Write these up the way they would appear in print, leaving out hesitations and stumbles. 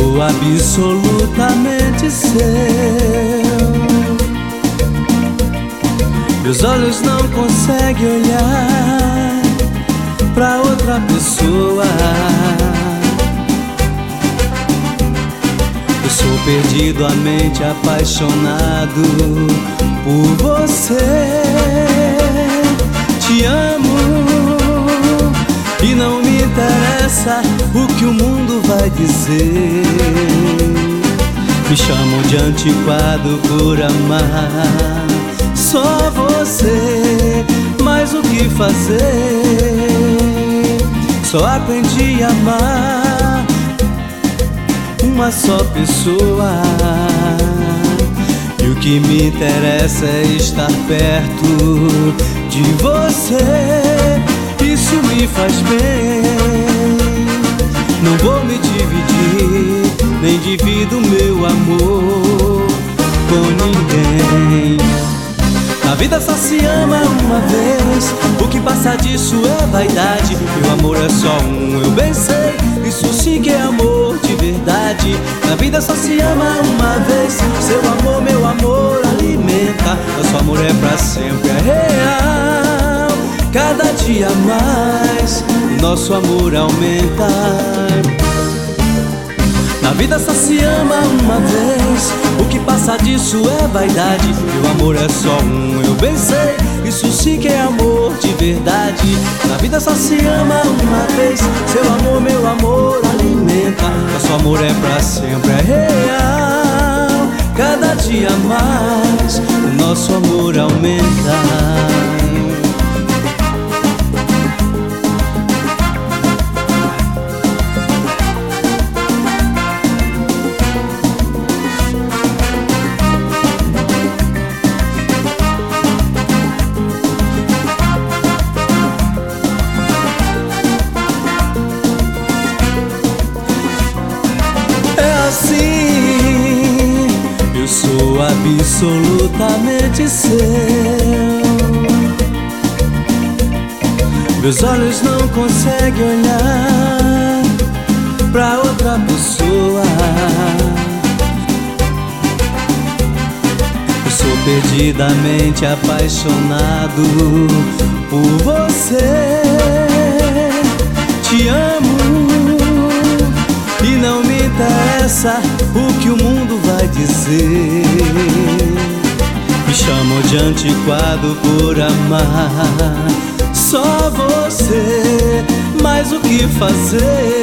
sou absolutamente seu. Meus olhos não conseguem olhar pra outra pessoa. Eu sou perdidamente apaixonado por você. Te amo e não me interessa o que o mundo vai dizer. Me chamam de antiquado por amar só você, mas o que fazer? Só aprendi a amar uma só pessoa. E o que me interessa é estar perto de você. Isso me faz bem. Não vou me dividir, nem divido meu amor com ninguém. A vida só se ama uma vez, o que passa disso é vaidade. Meu amor é só um, eu bem sei, isso sim que é amor de verdade. Na vida só se ama uma vez, seu amor, meu amor alimenta. Nosso amor é pra sempre, é real. Cada dia mais, o nosso amor aumenta. Na vida só se ama uma vez, o que passa disso é vaidade. Meu amor é só um, eu bem sei, isso sim que é amor de verdade. Na vida só se ama uma vez, seu amor, meu amor alimenta. Nosso amor é pra sempre, é real. Cada dia mais, o nosso amor aumenta. Assim, eu sou absolutamente seu. Meus olhos não conseguem olhar pra outra pessoa. Eu sou perdidamente apaixonado por você. Te amo e não me interessa o que o mundo vai dizer. Me chamam de antiquado por amar só você, mas o que fazer?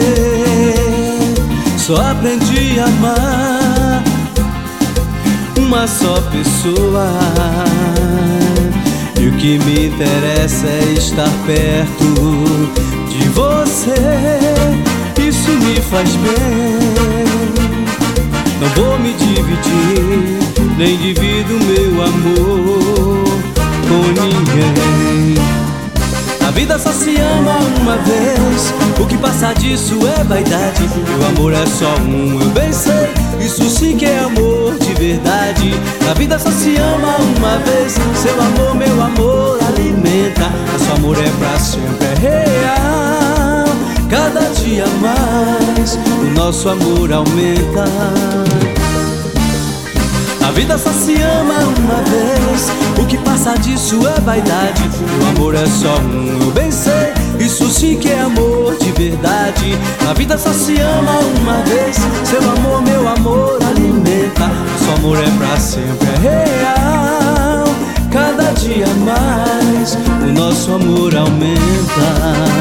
Só aprendi a amar uma só pessoa. E o que me interessa é estar perto de você. Isso me faz bem. Não vou me dividir, nem divido meu amor com ninguém. A vida só se ama uma vez, o que passa disso é vaidade. Meu amor é só um, eu bem sei, isso sim que é amor de verdade. A vida só se ama uma vez, seu amor, meu amor alimenta. Nosso amor é pra sempre, é real. Cada dia mais, o nosso amor aumenta. A vida só se ama uma vez, o que passa disso é vaidade. Meu amor é só um, eu bem sei, isso sim que é amor de verdade. A vida só se ama uma vez, seu amor, meu amor alimenta. Nosso amor é pra sempre, é real. Cada dia mais, o nosso amor aumenta.